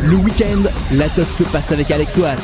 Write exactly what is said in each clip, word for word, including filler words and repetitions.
Le week-end, la teuf se passe avec Alex Watt.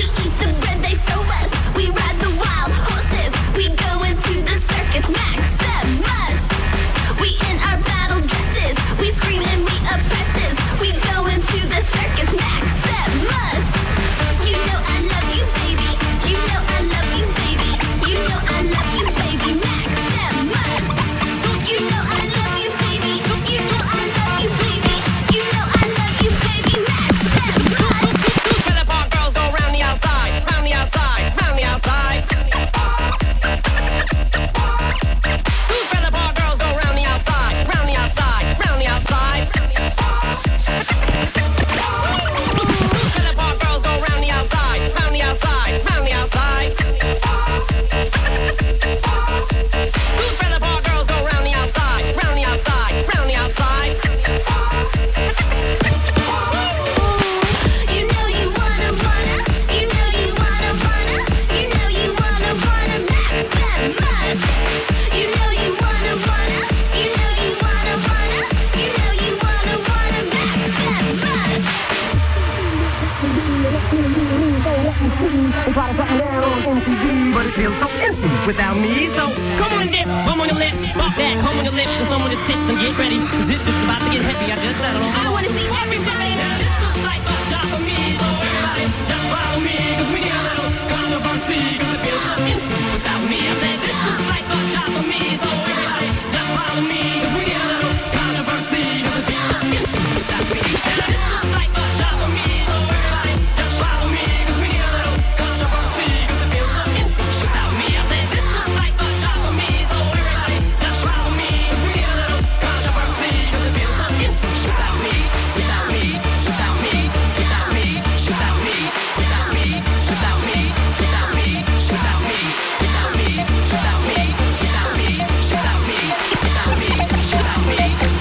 Without me, so come on and dip, come on your lip, fuck that, come on your lips, come on the tits and get ready. This shit's about to get heavy, I just settled on. I wanna see everybody. This looks like a job for me, so everybody just follow me, cause we need a little controversy, cause it feels so empty without me. I said this looks like a job for me, so everybody just follow me, cause we need a little controversy, cause it feels so empty without me. This looks like a job for me, so everybody just follow me, cause we need a little controversy, cause it feels so empty without me. I said this looks like a job for me, so everybody just follow me, cause we need a little controversy, cause it feels so empty without me, without me, without me, without me, without me, without me, without me, without me, without me, without me, without me, without me, without me, without me, without me.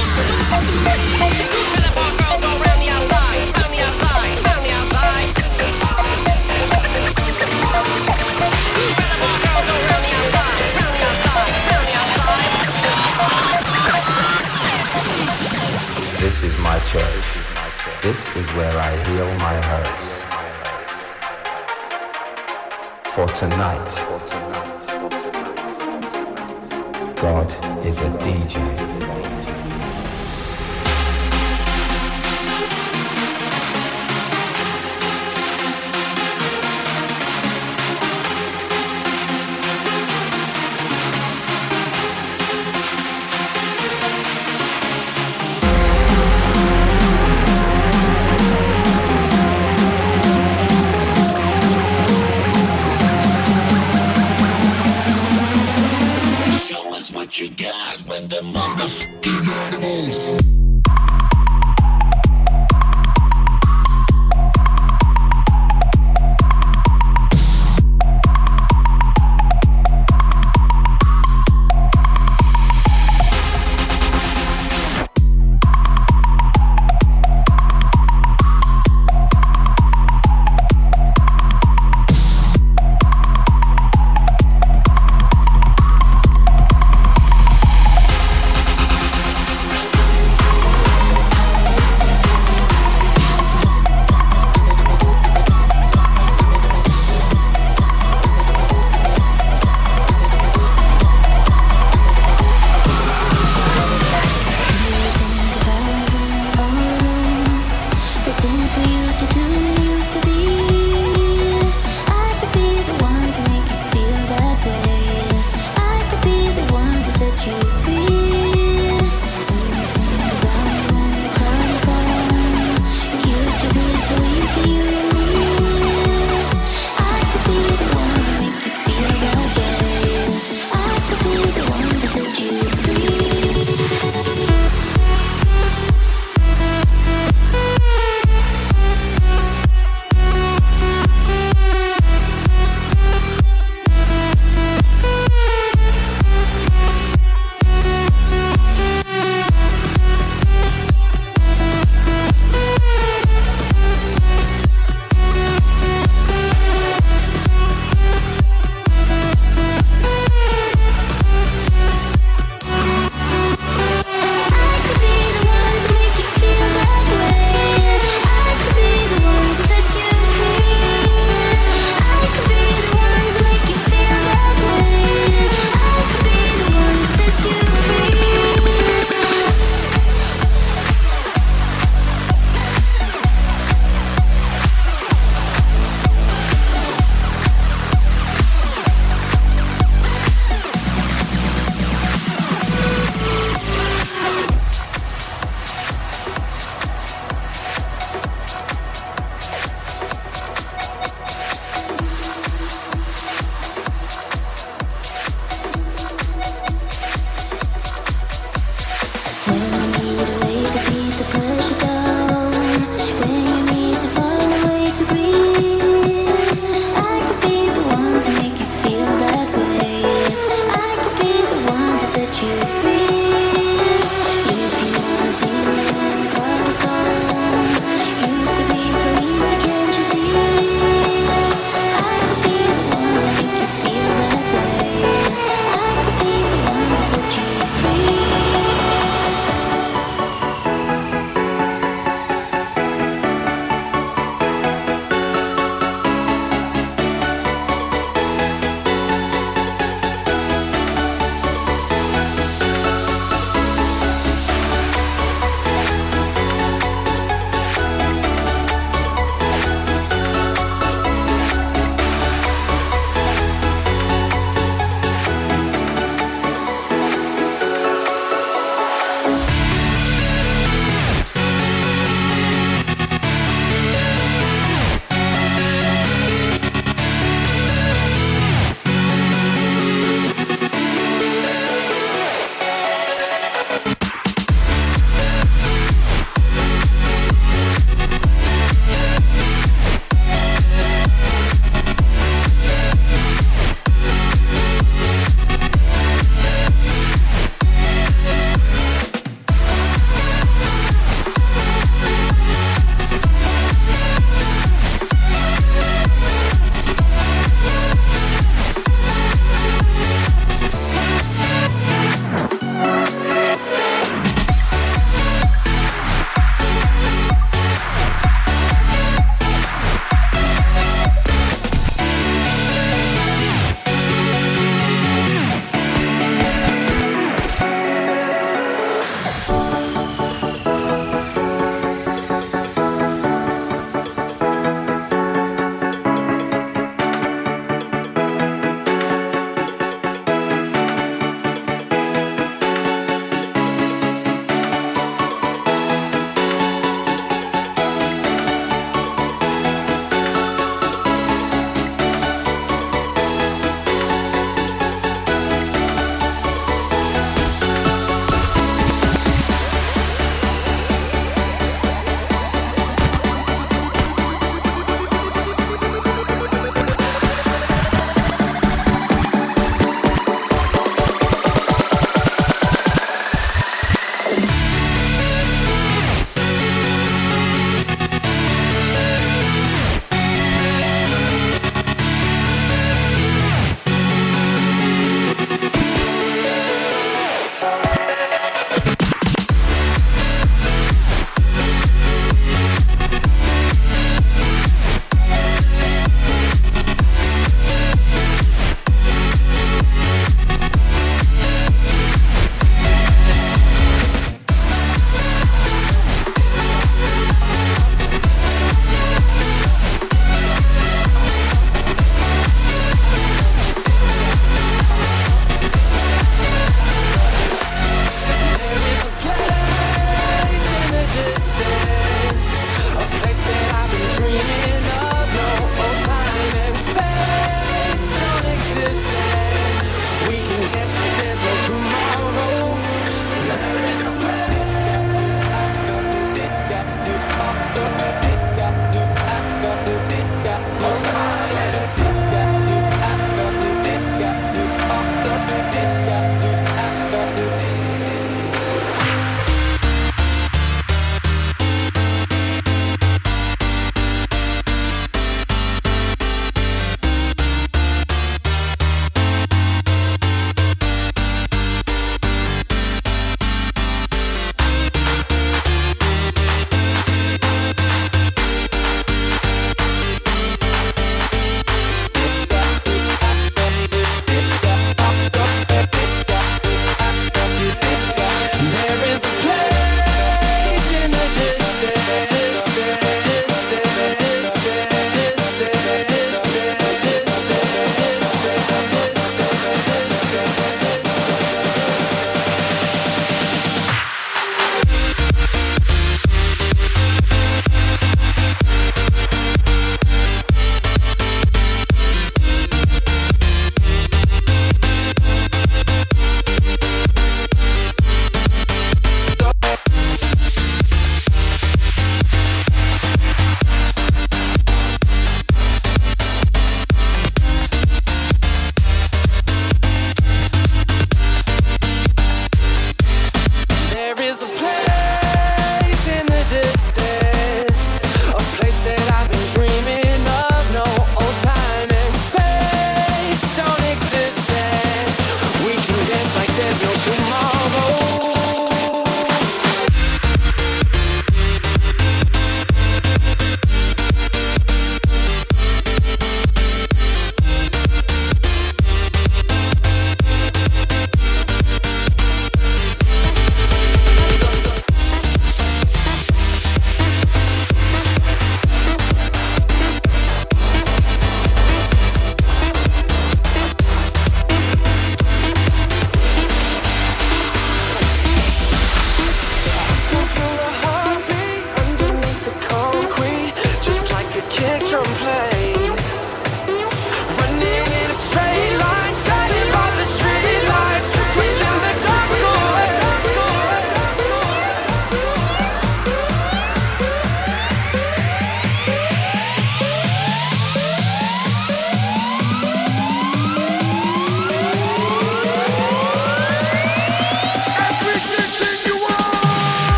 Two trailer park girls go round the outside, round the outside, round the outside. Two trailer park girls go round the outside, round the outside, round the outside. This is my church. This is where I heal my hurts. For tonight, God is a D J. Show us what you got when the motherfucking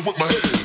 dancing with my head.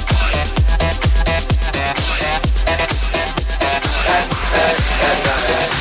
At night.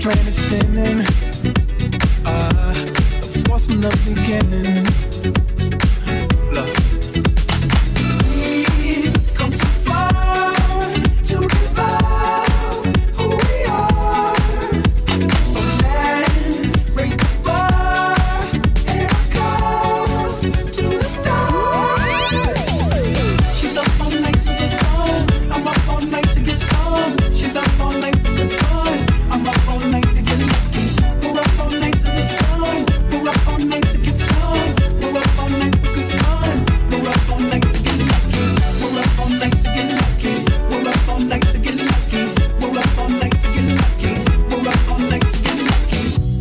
planet spinning. Ah, the force from the beginning. Look. We've come too far to give up who we are. So let's raise the bar and our goals to the stars. She's up all night to the sun. I'm up all night to get some. She's up all night for the fun. I'm up all night to get lucky. We're up all night to the sun. We're up all night to get some. We're up all night for good fun. We're up all night to get lucky. We're up all night to get lucky. We're up all night to get lucky. We're up all night to get lucky. We're up all night to get lucky.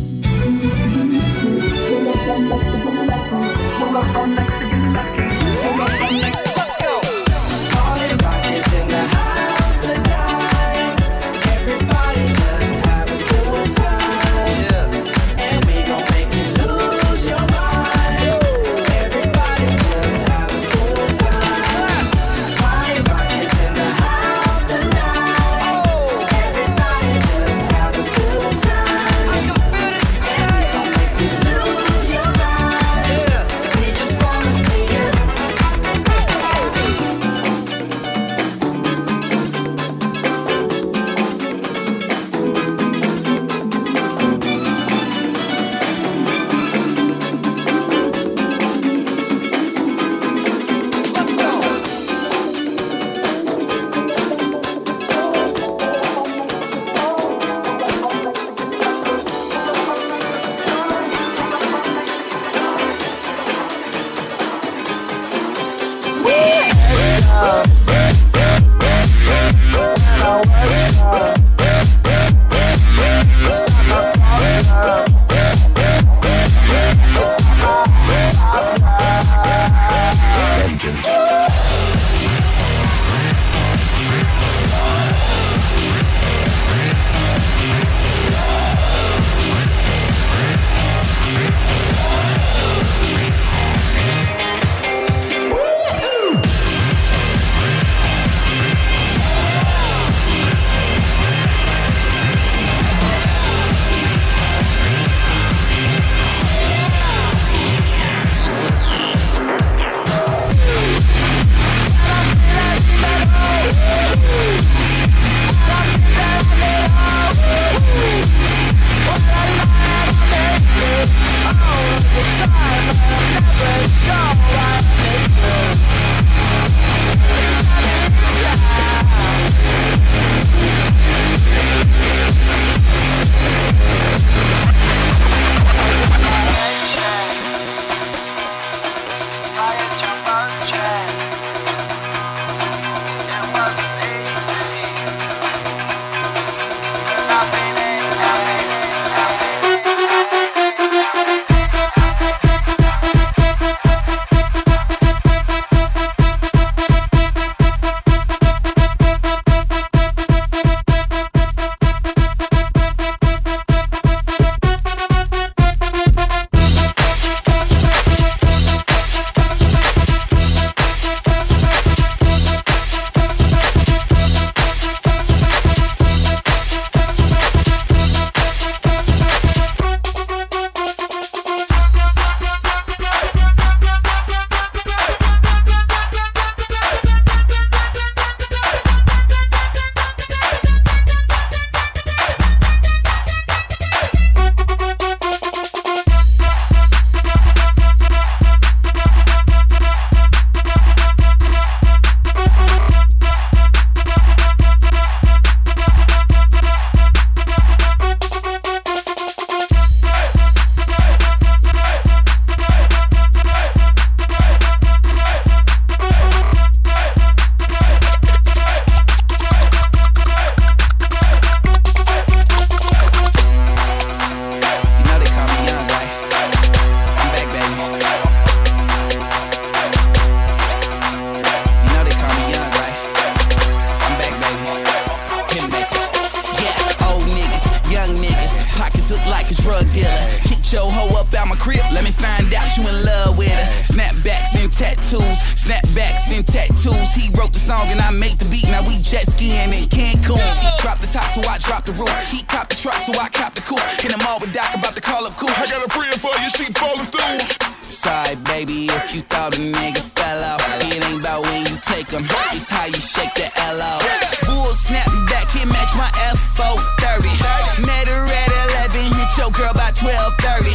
We're up all night to get lucky. We're up all night to get lucky. We're up all night. Let's go. Party rock is in the house tonight. Everybody just have a good time. Yeah. And we gon' make you lose your mind. Everybody just have a good time. Party rock is in the house tonight. Everybody just have a good time. I can feel this tonight. And we gon' make you lose your mind. Yeah. We just wanna see you. Let's go. Snapbacks and tattoos, snapbacks and tattoos. He wrote the song and I make the beat. Now we jet skiing in Cancun. She dropped the top, so I dropped the roof. He copped the truck, so I copped the coupe. Hit him all with Doc about to call up cool. I got a prayer for you, she falling through. Sorry, baby, if you thought a nigga fell out. It ain't about when you take him, it's how you shake the L O. Bull snapping back, can't match my F four thirty. Met her at eleven, hit your girl by twelve thirty.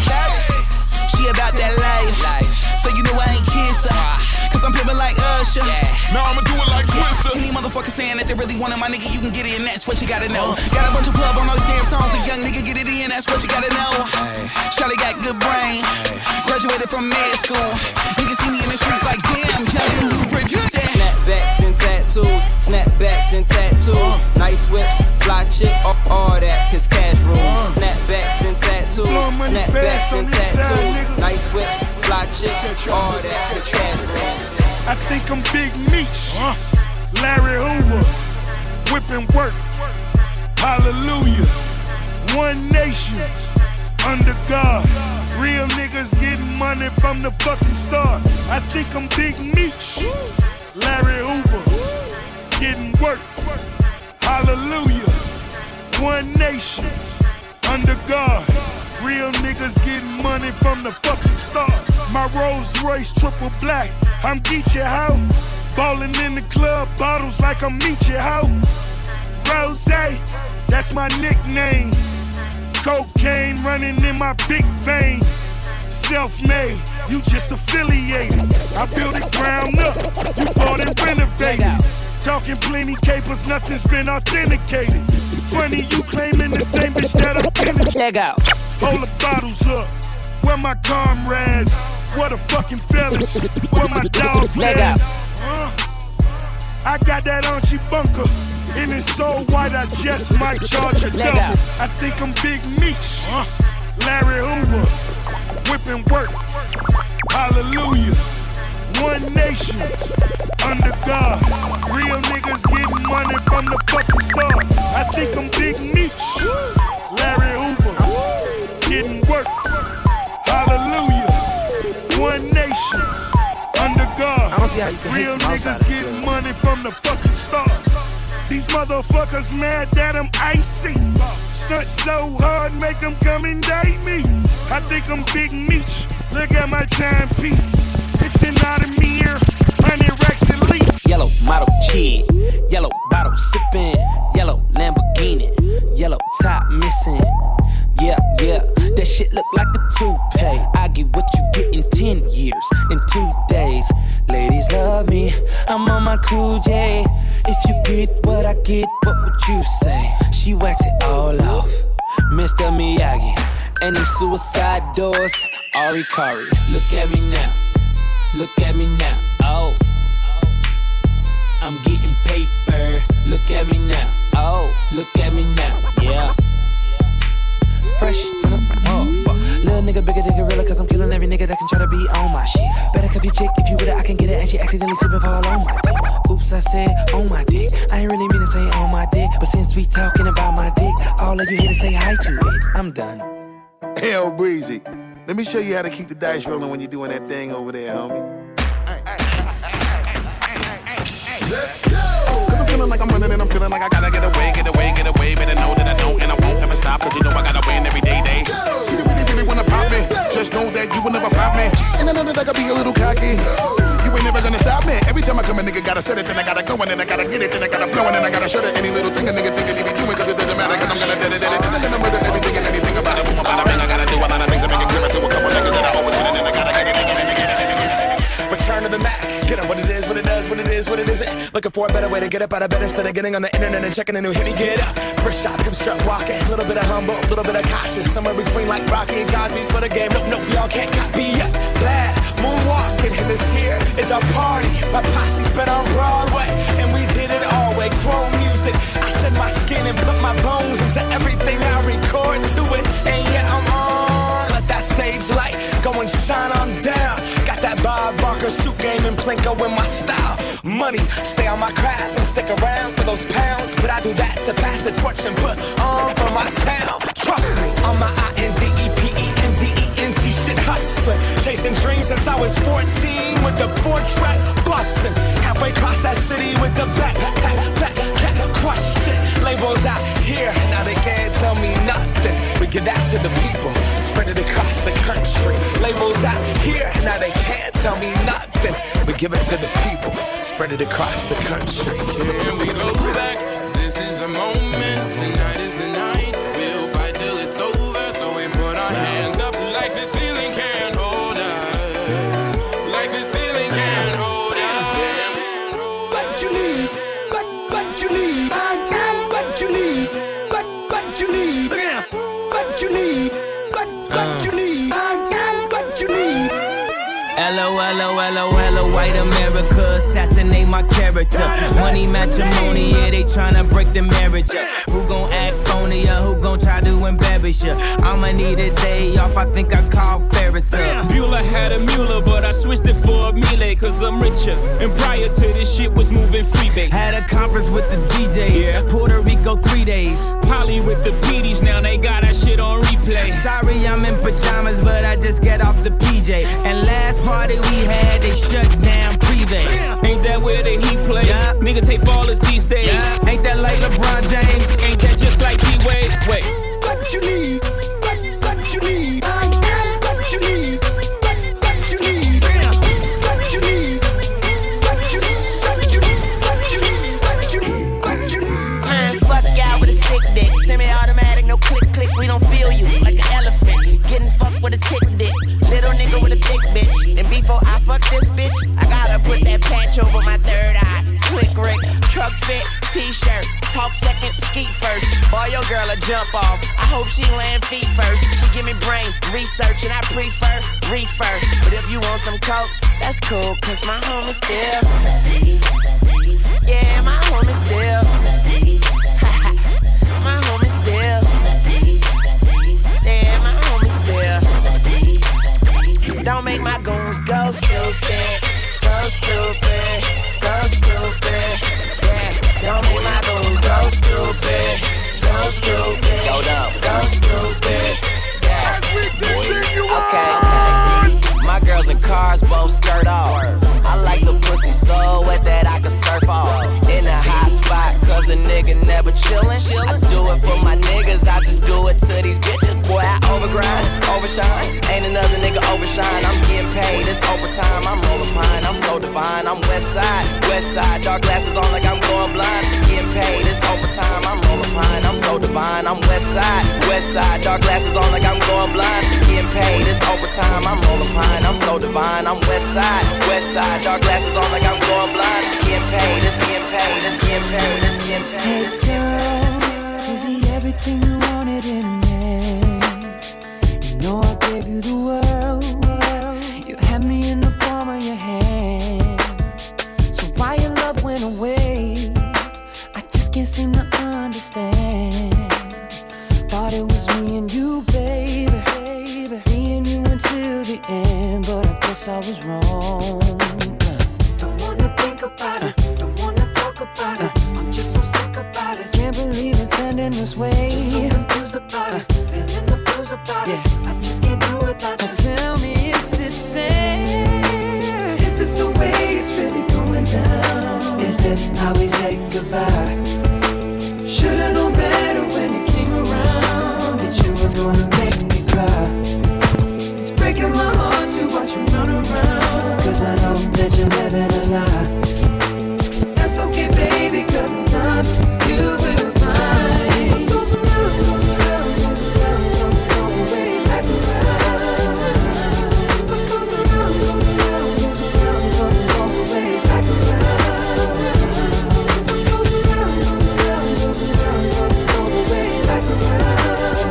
She about that life, so you know I ain't kiss her. Cause I'm pimpin' like Usher. Now I'ma do it like Twister. Any motherfucker saying that they really want it, my nigga, you can get it, and that's what you gotta know. Got a bunch of club on all these damn songs, a young nigga get it in, that's what you gotta know. Charlie got good brain, graduated from med school. Niggas see me in the streets like, damn, young, you produce that. Snapbacks and tattoos, snapbacks and tattoos. Nice whips, fly chicks, all, all that, cause cash rules. Snapbacks and tattoos, snapbacks and tattoos. Nice whips, fly chicks, all that, cause cash rules. I think I'm Big Meech, uh, Larry Hoover, whipping work, hallelujah. One nation, under God. Real niggas getting money from the fucking start. I think I'm Big Meech, Larry Hoover, getting work, hallelujah. One nation, under God. Real niggas getting money from the fucking start. My Rolls Royce triple black, I'm Geechee how. Ballin' in the club, bottles like I'm Meechee how. Rose, that's my nickname. Cocaine running in my big vein. Self-made, you just affiliated. I built it ground up, you bought and renovated. Talking plenty capers, nothing's been authenticated. Funny you claiming the same bitch that I'm finished. Leg out. Hold the bottles up. Where my comrades? What a fucking fellas. Where my dogs Leg at? out. Uh, I got that Archie bunker. And it's so white I just might charge a Leg double. out. I think I'm Big Meech. Uh, Larry Hoover. Whipping work. Hallelujah. One nation. Under God. Real niggas getting money from the fucking start. I think I'm Big Meech. Larry Hoover. Getting work. Hallelujah. One nation. Under God. Real niggas getting money from the fucking start. These motherfuckers mad that I'm icy. Stunt so hard, make them come and date me. I think I'm Big Meech. Look at my timepiece. It's an Audemars, hundred racks at least. Yellow model kid, yellow bottle sipping, yellow Lamborghini, yellow top missing. Yeah, yeah, that shit look like a toupee. I get what you get in ten years, in two days. Ladies love me, I'm on my cool J. If you get what I get, what would you say? She wax it all off, Mister Miyagi. And them suicide doors, Ari Kari. Look at me now, look at me now, oh. I'm getting paper, look at me now, oh. Look at me now, yeah. Fresh to the motherfucker. Little nigga bigger than gorilla, cause I'm killing every nigga that can try to be on my shit. Better cuff your chick, if you with it, I can get it. And she accidentally slip and fall on my dick. Oops, I said on my dick. I ain't really mean to say on my dick, but since we talking about my dick, all of you here to say hi to it. I'm done. Hell, Breezy, let me show you how to keep the dice rolling when you're doing that thing over there, homie. Let's go! Cause I'm feeling like I'm running and I'm feeling like I gotta get away, get away, get away. Better know that I don't and I won't ever stop. Cause you know I gotta win every day, day. She don't really, really wanna pop me. Just know that you will never flop me. And I know that I gotta be a little cocky. You ain't never gonna stop me. Every time I come a nigga gotta set it, then I gotta go and then I gotta get it, then I gotta flow and then I gotta shut it. Any little thing a nigga think he be doing, cause it doesn't matter, cause I'm gonna dead it, dead it. Then I'm gonna murder everything and anything about it. Boom, about it, I gotta do a lot of things to make it clear to a couple niggas that I always hit it, then I gotta get it, get it, get it, get it, get it. Return to the Mac. Get on what it is, what it does, what it is, what it isn't. Looking for a better way to get up out of bed instead of getting on the internet and checking a new hit me. Get up. First shot, come strut walking. A little bit of humble, a little bit of cautious. Somewhere between like Rocky and Cosby's for the game. Nope, nope, y'all can't copy yet. Glad moonwalking, and this here is our party. My posse's been on Broadway, and we did it all way. Chrome music. I shed my skin and put my bones into everything I record to it. And yeah, I'm on. Let that stage light go and shine on down. Got that Bob Barker suit game and Plinko in my style. Money, stay on my craft and stick around for those pounds. But I do that to pass the torch and put on for my town. Trust me, on my I N D E P E N D E N T Gucci shit hustling. Chasing dreams since I was fourteen with the four track bustin'. Halfway across that city with the back, back, back, back, crush shit. Labels out here, now they can't tell me nothing. We give that to the people, spread it across the country. Labels out here, now they can't tell me nothing. We give it to the people, spread it across the country. Here we go back, this is the moment, tonight is the night. We'll fight till it's over, so we put our hands up like the ceiling can't hold us. Like the ceiling can't hold us. But you leave, but, but you leave, but you leave, but, but you leave, but you leave, but, but you leave, but you leave. L O L O L O L O, white America, assassinate my character. Money matrimony, yeah, they tryna break the marriage up. Who gon' act phony or who gon' try to embarrass ya? I'ma need a day off, I think I call Ferris up. Bueller had a Mueller, but I switched it for a Miele, cause I'm richer. And prior to this shit was moving freebase. Had a conference with the D Js, yeah. Puerto Rico three days. Polly with the P Ds, now they got that shit on replay. Sorry I'm in pajamas, but I just get off the P J. And last party we had, they shut down Privé. Ain't that where the Heat play? Yeah. Niggas hate ballers these days. Yeah. Ain't that like LeBron James? Ain't that just like D-Wade? Wait. But you leave, but, but you leave, but you leave, but, but you leave, but you leave, but you, but you, but you, but you, but you. Man, fuck y'all with a sick dick. Semi-automatic, no click click. We don't feel you like an elephant. Getting fucked with a tick dick. Little nigga with a thick bitch. And before I fuck this bitch, I gotta put that patch over my third eye. Slick Rick, truck fit, t-shirt. Talk second, skeet first. Boy, your girl a jump off. I hope she land feet first. She give me brain research and I prefer reefer. But if you want some coke, that's cool, cause my home is still. Yeah, my home is still. My home is still. Yeah, my home is still. Don't make my goons go stupid. Go stupid. Go stupid. Yeah, don't make my goons go stupid. Go stupid. Go down. Go stupid. Yeah. Okay. My girls in cars both skirt off. I like the pussy so wet that I can surf off. In a hot spot, cause a nigga never chillin'. I do it for my niggas, I just do it to these bitches. Boy, I overgrind, overshine. Ain't another nigga overshine. I'm getting paid, it's overtime. I'm rolling pine, I'm so divine. I'm west side, west side. Dark glasses on like I'm going blind. Getting paid, it's overtime. I'm rolling pine, I'm so divine. I'm west side, west side. Dark glasses on like I'm going blind. Getting paid, it's overtime. I'm rolling pine, I'm so divine. I'm west side, west side. Dark glasses on like I'm going blind. Getting paid, it's getting paid, it's getting paid, it's getting paid, it's getting paid. Is he everything you wanted in a man? You know I gave you the world. You had me in the palm of your hand. So why your love went away? I just can't seem to understand. Thought it was me and you, baby. Me and you until the end, but I guess I was wrong. Don't wanna think about it. Don't wanna talk about it. I'm just so sick about it. Can't believe it's ending this way. Just so confused about it. Feeling the blues about it. I just can't do without you. Tell me, is this fair? Is this the way it's really going down? Is this how we say goodbye? Should've known better when you came around that you were gonna make me cry. It's breaking my heart to watch you run around, cause I know that you're living a lie. That's okay, baby, cause in time you will find what goes around, goes around, goes around, goes way back around. What goes around, goes around, goes around, goes way back around. What goes around, goes around, goes around, goes way back around.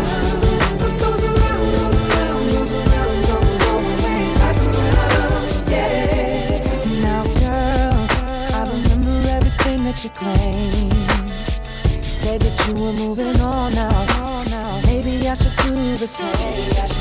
What goes around, goes around, goes around, goes way back around. Yeah. Now, girl, I remember everything that you claimed. You said that you were moving on now. Maybe I should do the same.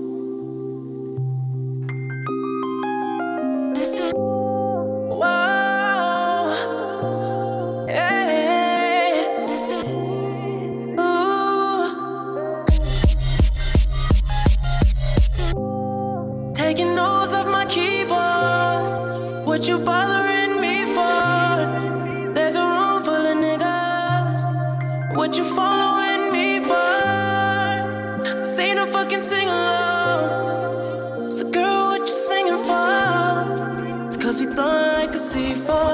Whoa. making noise of my keyboard. What you bothering me for? There's a room full of niggas. What you following me for? This ain't no fucking sing along. So girl, what you singing for? It's cause we blowin' like a C four.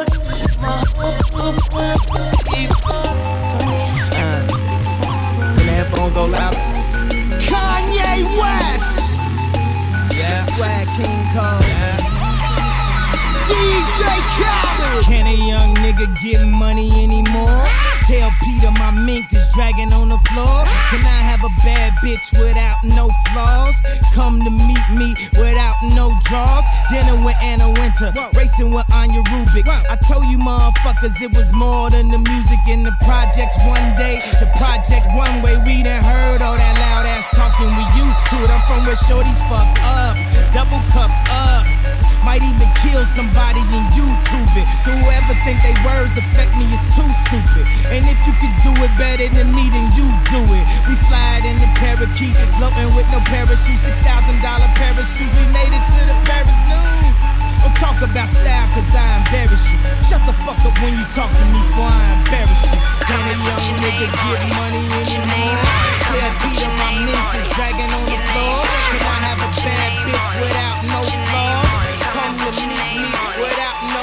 Go loud. Kanye West. Yeah. Swag King Kong. Yeah. D J Khaled. Can a young nigga get money anymore? Tell Peter my mink is dragging on the floor. Can I have a bad bitch without no flaws? Come to meet me without no draws. Dinner with Anna Winter, racing with Anya Rubik. I told you motherfuckers it was more than the music in the projects. One day, the project one way. We done heard all that loud ass talking. We used to it. I'm from where shorties fucked up, double cupped up. Might even kill somebody and YouTube it. So whoever think they words affect me is too stupid. And if you could do it better than me, then you do it. We fly in the parakeet, floating with no parachute. Six thousand dollar parachutes, we made it to the Paris news. Don't talk about style, cause I embarrass you. Shut the fuck up when you talk to me, for I embarrass you. Can a young nigga get money anymore? Tell Peter my mink is dragging on the floor. Can I have a bad bitch without no flaws? Come to meet me without no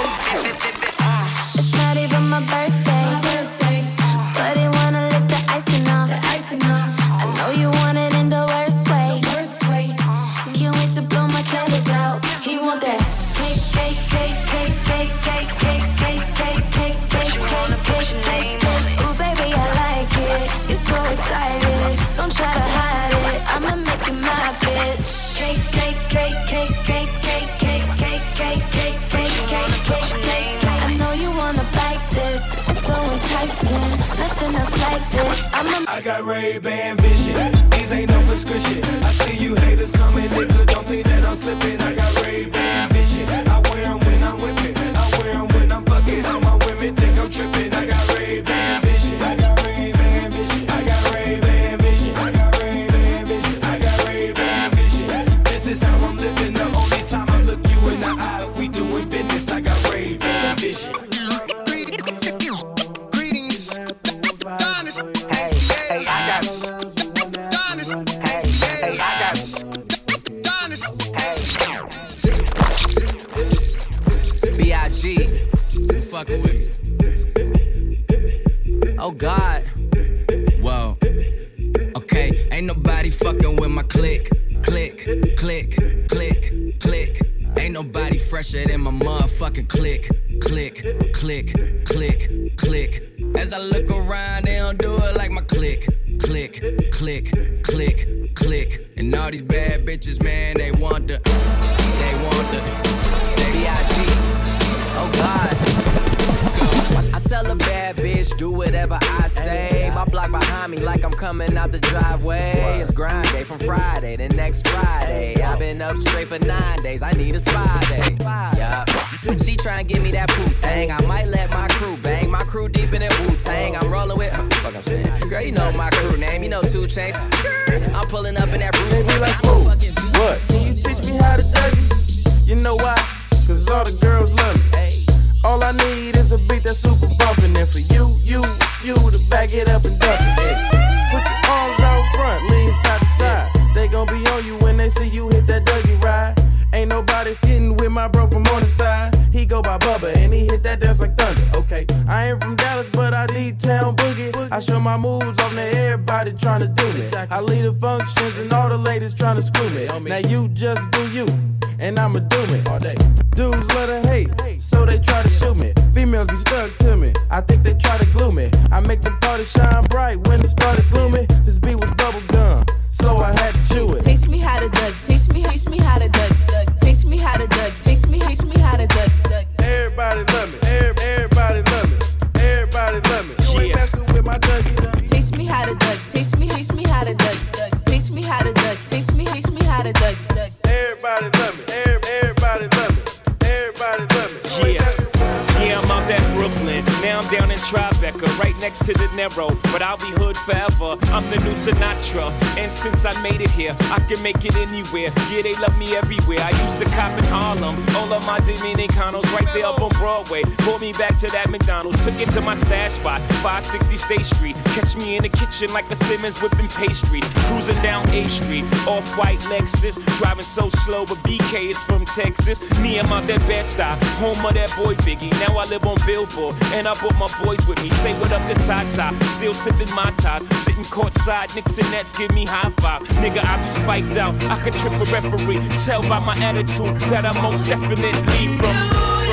It's not even my birthday, but he wanna lick the icing off. I know you want it in the worst way. Can't wait to blow my candles out. He want that cake, cake, cake, cake, cake, cake, cake, cake, cake, cake, cake, cake, cake, cake. Ooh, baby, I like it. You're so excited. Don't try to hide it. I'ma make you my bitch. Cake, cake, cake, cake, cake, cake, cake, cake, cake, cake, cake, cake, cake, cake. I know you wanna bite this. It's so enticing. Nothing else like this. I'm a I got Ray-Ban vision. These ain't no prescription. I see you haters coming, nigga. Don't think that I'm slipping. I got Ray-Ban vision. I wear 'em when I'm whipping. I wear 'em when I'm fucking. All my women think I'm tripping. I got Ray-Ban vision. I got Ray-Ban vision. I got Ray-Ban vision. I got Ray-Ban vision. I got Ray-Ban vision. This is how I'm living. The only time I look you in the eye if we doing business. I got Ray-Ban vision. Fucking with me. Oh God. Whoa. Okay, ain't nobody fucking with my click, click, click, click, click. Ain't nobody fresher than my motherfucking click, click, click, click, click. As I look around, they don't do it like my click, click, click, click, click. And all these bad bitches, man, they want the, they want the, they B I G. Oh God. I tell a bad bitch, do whatever I say. My block behind me like I'm coming out the driveway. It's grind day from Friday to next Friday. I've been up straight for nine days, I need a spy day. Yeah. She tryna give me that Wu-Tang. I might let my crew bang. My crew deep in that Wu-Tang. I'm rolling with, uh, fuck I'm saying. Girl, you know my crew name, you know two chains. I'm pulling up in that Bruce. They be like, smooth. What? Can you teach me how to dougie? You know why? Cause all the girls love me. All I need is a beat that's super bumpin'. And for you, you, you to back it up and dump it. Yeah. Put your arms out front, lean side to side. They gon' be on you when they see you hit that Dougie ride. Ain't nobody getting with my bro from on the side. He go by Bubba and he hit that dance like thunder. Okay, I ain't from Dallas, but I need town boogie. I show my moves on there, everybody tryna do me. I lead the functions and all the ladies tryna screw me. Now you just do you, and I'ma do me all day. Dudes love to hate, so they try to shoot me. Females be stuck to me, I think they try to glue me. I make the party shine bright when it started gloomy. This beat was bubble gum, so I had to chew it. Taste me how to duck, taste me, taste me how to duck, duck. Taste me how to duck, taste me, taste me how to duck, duck. Everybody love me, everybody love me, everybody love me. You ain't messing with my Dougie. Taste me how to duck, taste me, taste me how to duck, duck. Taste me how to duck, taste me, taste me how to duck, duck. Everybody love me, everybody love me. Yeah, yeah, I'm out at Brooklyn. Now I'm down in Tribeca, right next X to De Niro, but I'll be hood forever. I'm the new Sinatra, and since I made it here, I can make it anywhere. Yeah, they love me everywhere. I used to cop in Harlem, all of my Dominicanos right there up on Broadway. Pulled me back to that McDonald's, took it to my stash spot, five sixty State Street. Catch me in the kitchen like a Simmons whipping pastry. Cruising down A Street, off-white Lexus, driving so slow, but B K is from Texas. Me, I'm out that Bed-Stuy, home of that boy Biggie. Now I live on Billboard, and I brought my boys with me. Say what up to Tata, still sipping my top, sitting courtside, Knicks and Nets give me high five. Nigga, I be spiked out, I could trip a referee. Tell by my attitude that I'm most definitely from.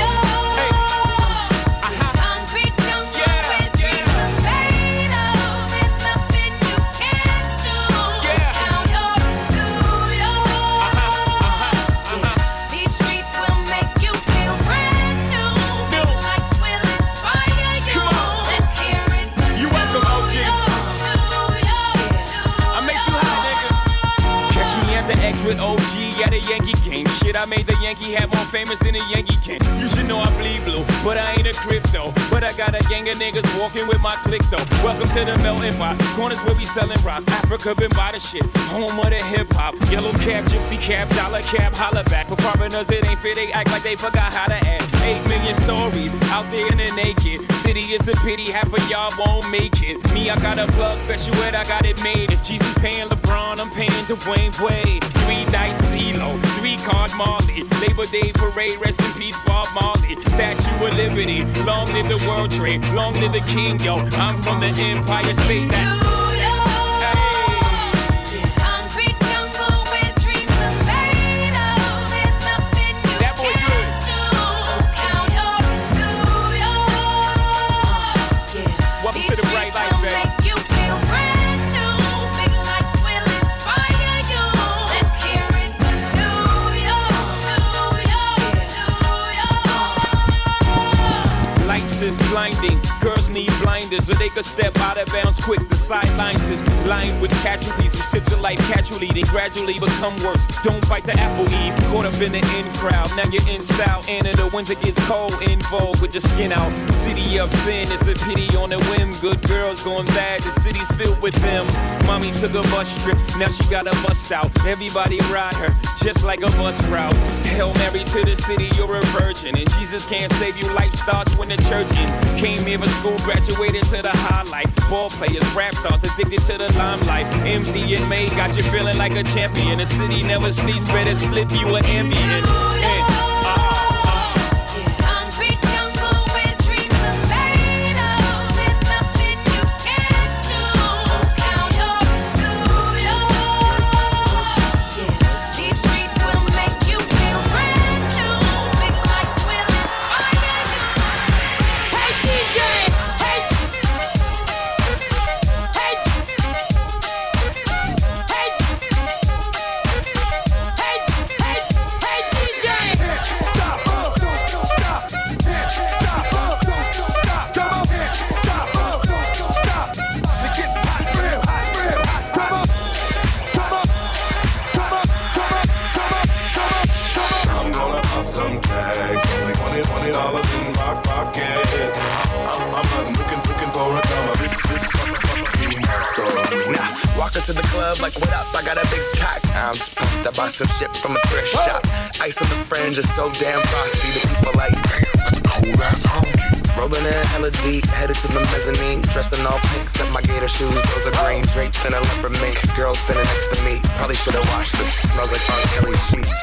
With O G at a Yankee game. Shit, I made the Yankee hat more famous than a Yankee can. You should know I bleed blue, but I ain't a crypto. But I got a gang of niggas walking with my click though. Welcome to the melting pot. Corners where we selling rock. Africa been by the shit. Home of the hip hop. Yellow cap, gypsy cap, dollar cap, holla back. For foreigners it ain't fit, they act like they forgot how to act. Eight million stories out there in the naked city. It's a pity half of y'all won't make it. Me, I got a plug special ed, I got it made. If Jesus paying LeBron, I'm paying Dwayne Wade. Three dice CeeLo, three card Marley. Labor Day parade, rest in peace Bob Marley. Statue of Liberty, long live the World Trade, long live the King, yo. I'm from the Empire State, that's... Is blinding. Girls need blinders so they could step out of bounds quick. The sidelines is lined with casualties who sip the life casually, then gradually become worse. Don't fight the apple eve. Caught up in the in crowd. Now you're in style. And in the winter gets cold. In vogue with your skin out. City of sin is a pity on a whim. Good girls going bad. The city's filled with them. Mommy took a bus trip. Now she got a bust out. Everybody ride her just like a bus route. Hail Mary to the city. You're a virgin. And Jesus can't save you. Life starts when the church came here for school, graduated to the highlight. Ball players, rap stars, addicted to the limelight. M D and May got you feeling like a champion. The city never sleeps, better slip you an ambient. And, uh, to the club like, what up? I got a big cock. I'm just pumped. I bought some shit from a thrift shop. Ice on the fringe is so damn frosty. The people like, damn, that's a cold ass honky. Rolling in hella deep, headed to the mezzanine. Dressed in all pink, set my gator shoes. Those are green, draped in a leopard mink. Girl standing next to me. Probably should've washed this. Smells like R. Kelly sheets.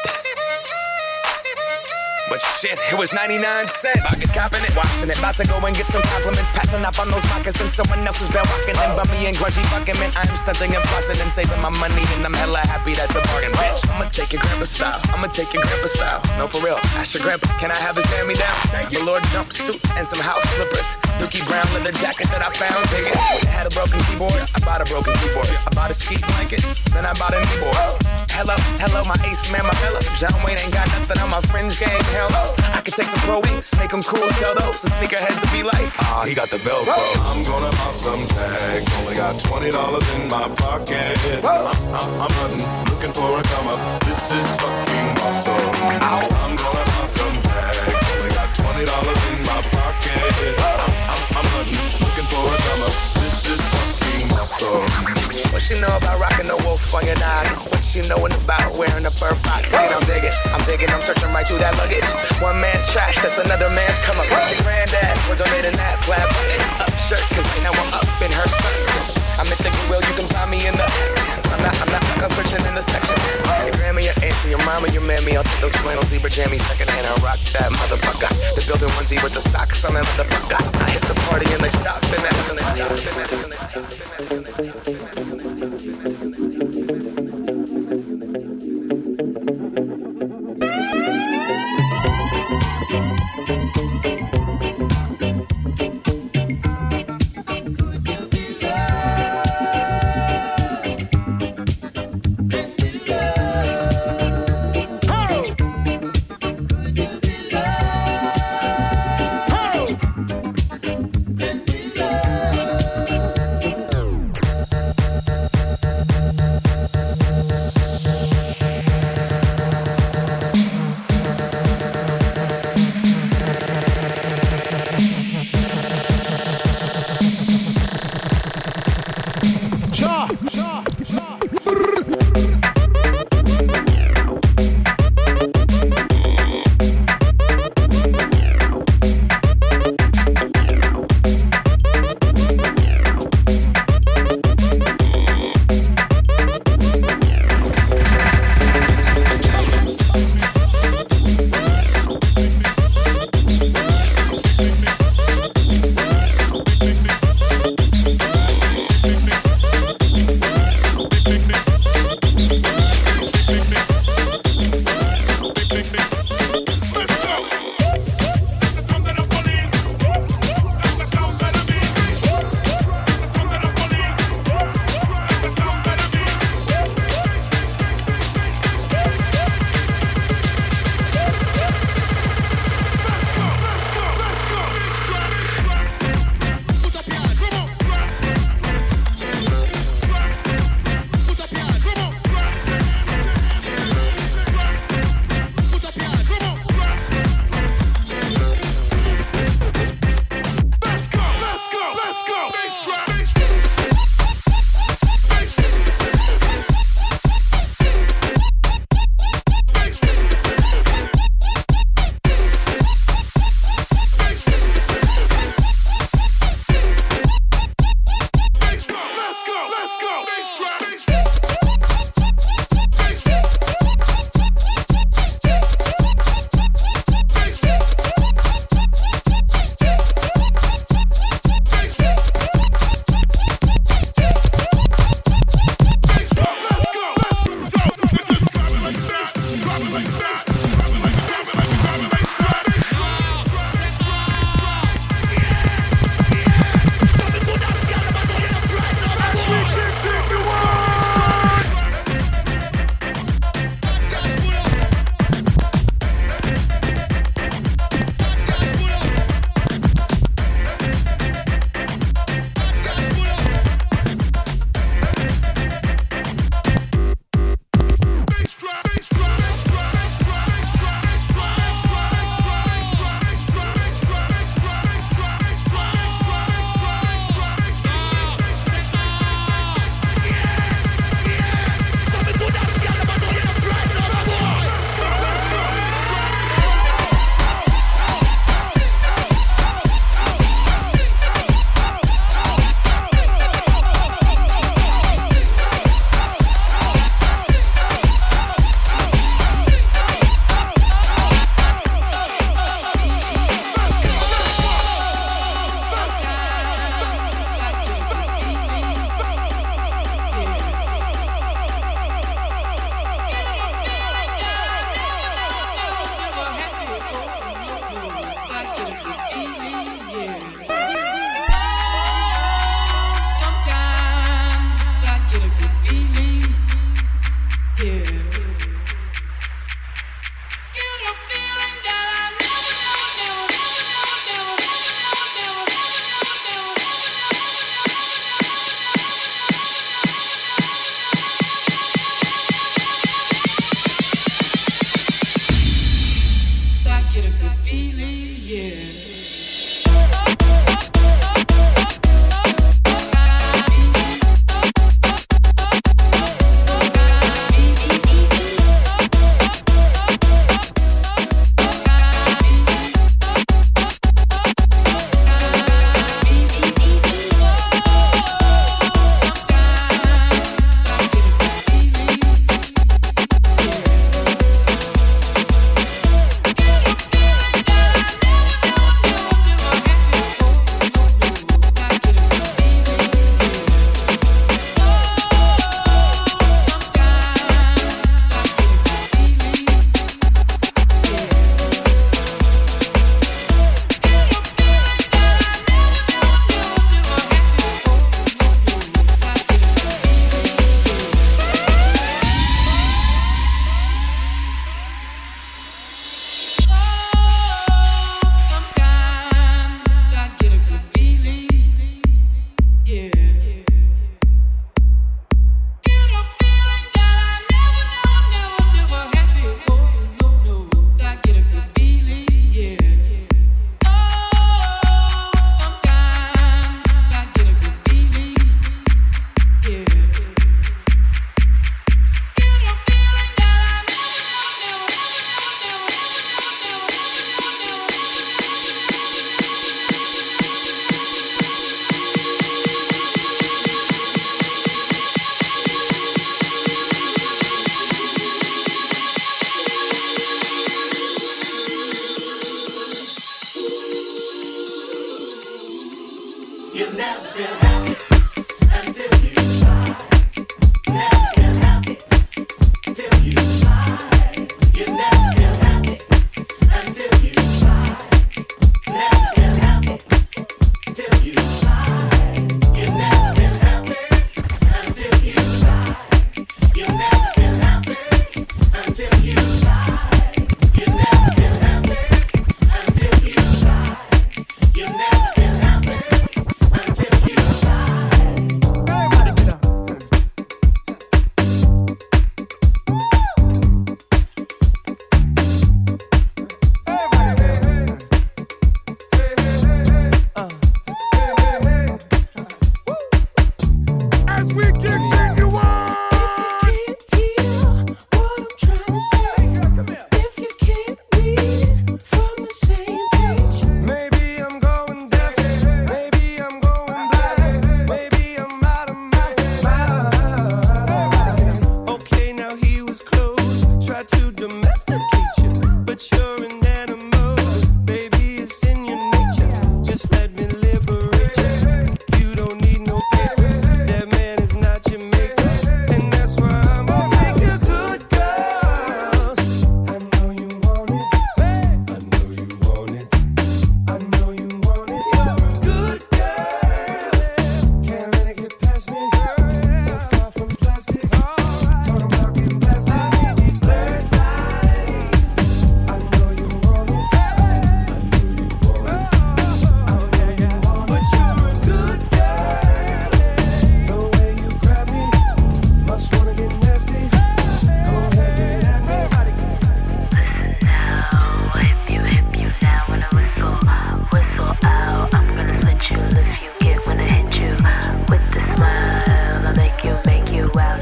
But shit, it was ninety-nine cents. I get copping it, watching it. About to go and get some compliments. Passing up on those moccasins. Someone else has been walking in. Bummy and grudgy fucking man. I'm stunting and flossing and saving my money. And I'm hella happy that's a bargain, bitch. I'ma take your grandpa style. I'ma take your grandpa style. No, for real. Ask your grandpa, can I have his hand me down? Velour jumpsuit and some house slippers. Dookie brown leather jacket that I found. Dig it. Had a broken keyboard. I bought a broken keyboard. I bought a ski blanket. Then I bought a kneeboard. Hello, hello, my ace man, my pillow. John Wayne ain't got nothing on my fringe game. Hell no. I could take some pro wings, make them cool, tell those. A sneakerhead to be like, ah, he got the Velcro. I'm gonna pop some tags. Only got twenty dollars in my pocket. I'm, I'm, I'm hunting, looking for a come up. This is fucking awesome. Ow. I'm gonna pop some tags. Only got twenty forty dollars in my pocket. I'm, I'm, I'm hunting, looking for a come up. This is fucking awesome. What she know about rocking the wolf on your nine? What she knowin' about wearing a fur box? And I'm digging, I'm digging, I'm searching right through that luggage. One man's trash, that's another man's come up. Your granddad, we're donating that plaid up shirt, cause right now I'm up in her skirt. I'm at the Goodwill, you can find me in the. I'm not, I'm not stuck on switching in the section. Your grandma, your auntie, your mama, your mammy. I'll take those flannel zebra jammies second hand and rock that motherfucker. The built-in onesie with the socks on that motherfucker. I hit the party and they stop and that and they stop and that and they stop and that and they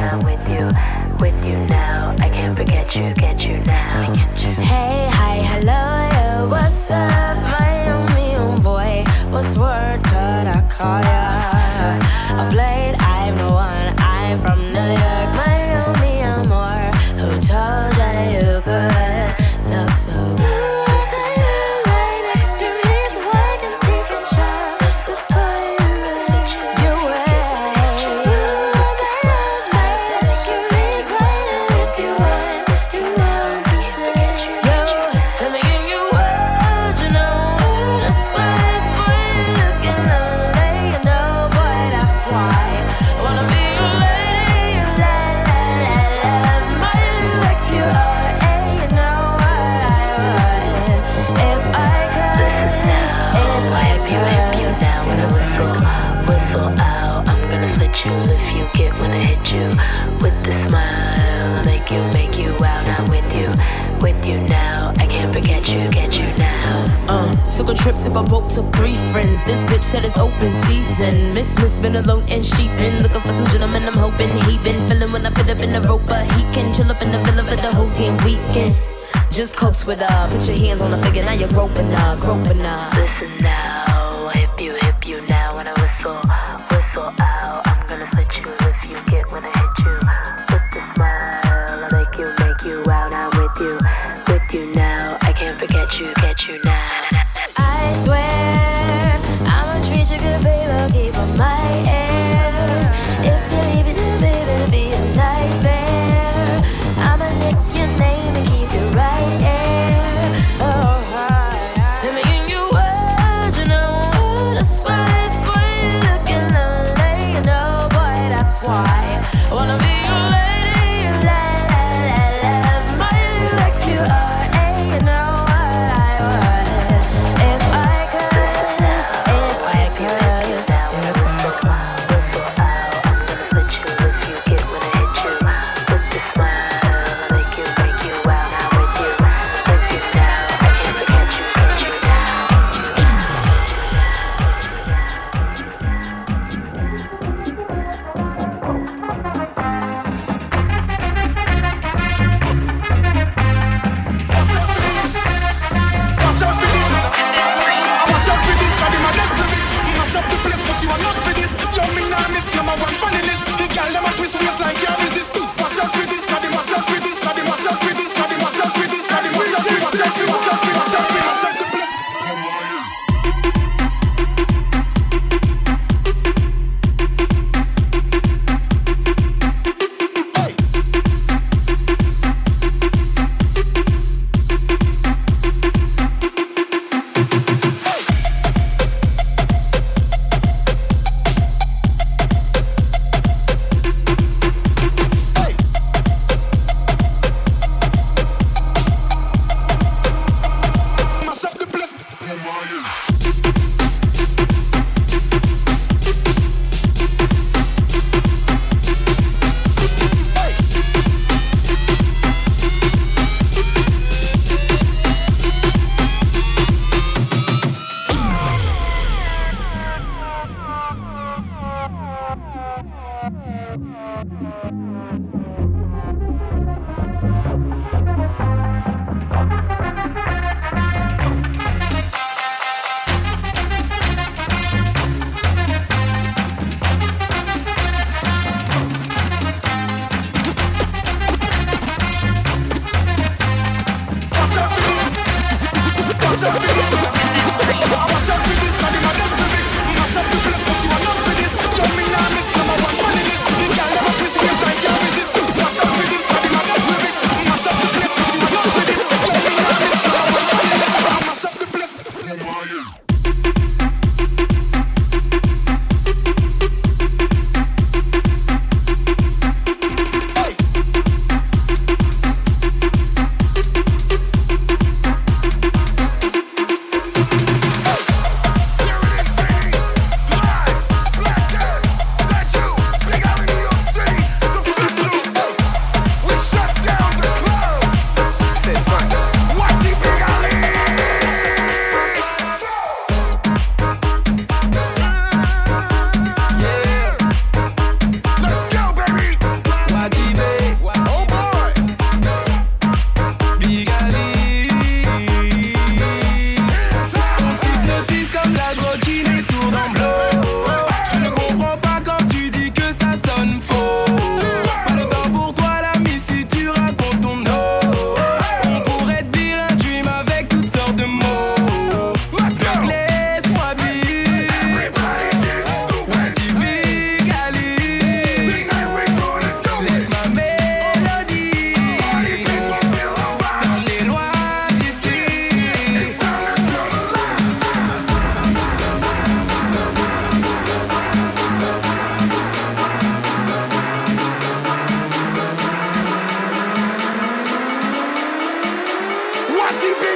I'm with you, with you now. I can't forget you, get you now. Hey, hi, hello, yeah, what's up, my only own boy? What's word, could I call ya? Of late, I'm the one, I'm from New York, my only amor. Who told ya you could look so good? If you get when I hit you with the smile, make you, make you out. I'm with you, with you now. I can't forget you, get you now. Uh, took a trip, took a boat, took three friends. This bitch said it's open season. Miss Miss been alone and she been looking for some gentlemen. I'm hoping he been feeling when I fit up in the rope, but he can chill up in the villa for the whole damn weekend. Just coax with her, put your hands on the figure, now you're groping her, groping her. Listen now, hip you, hip you now. When I whistle, whistle out. If you get when I hit you with the smile, I make you, make you out. I'm with you, with you now. I can't forget you, get you now. I swear I'ma treat you good, baby. I'll keep on my air. If you leave it, then baby, it'll be a nightmare. I'ma nick your name and keep you right here. Oh, let me give you words, you know. The spice, boy, you looking lonely, you know, boy, that's why I wanna be your lady, la la la la. My ex, you are, hey, you know what I want.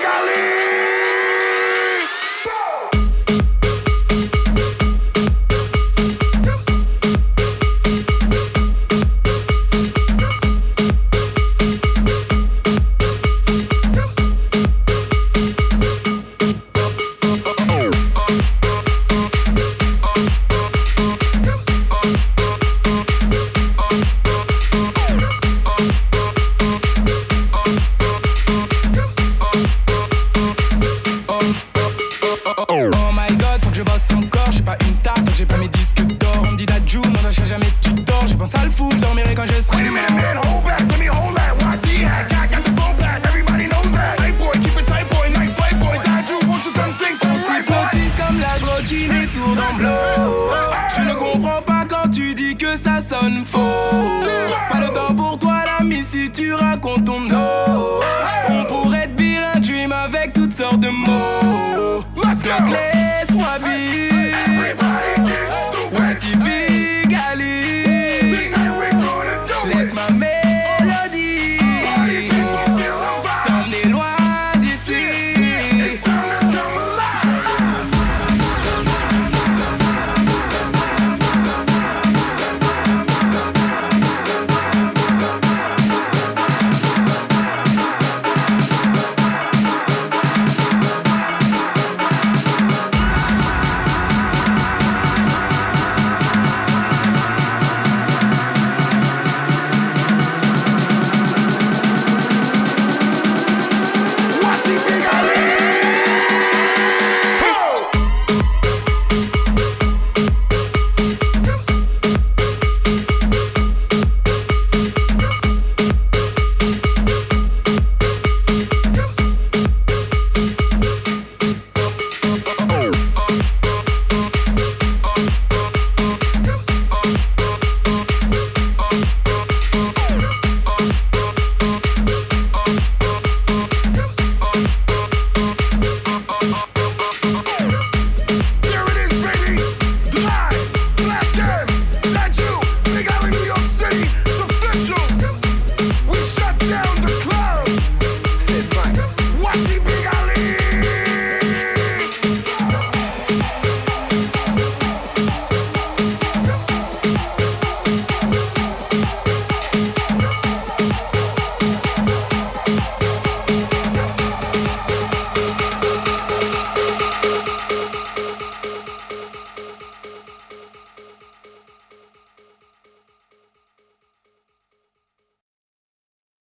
Big Ali. Oh my god, faut que je bosse encore. Je suis pas une star, tant que j'ai pas mes disques d'or. On me dit d'adjou, non, j'achète jamais tu dors. Je pense à le fou, je dormirai quand je serai mort. Wait a minute, man, hold back, let me hold that. Y T hat, cat, got the phone back. Everybody knows that. Night boy, keep it tight, boy, night fight, boy. Daju, won't you come sing some right, boy? Hypnotise comme la drogue qui détourne en bloc. Je ne comprends pas quand tu dis que ça sonne faux. Pas le temps pour toi, l'ami, si tu racontes ton dos. On pourrait te dire un dream avec toutes sortes de mots. Donc laisse-moi vivre. Everybody get stupid. Big Ali. Tonight we're gonna do it. Laisse ma mère.